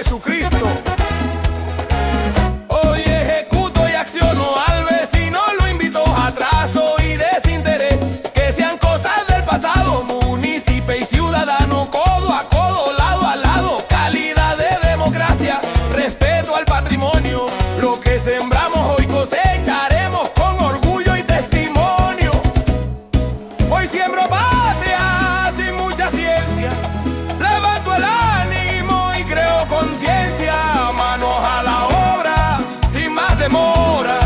Jesucristo. Hoy ejecuto y acciono al vecino, lo invito a atraso y desinterés, que sean cosas del pasado, municipio y ciudadano, codo a codo, lado a lado, calidad de democracia, respeto al patrimonio, lo que sembramos hoy cosecharemos con orgullo y testimonio. Hoy siembro patria sin mucha ciencia, levanto el ánimo y creo conciencia, manos a la obra sin más demora.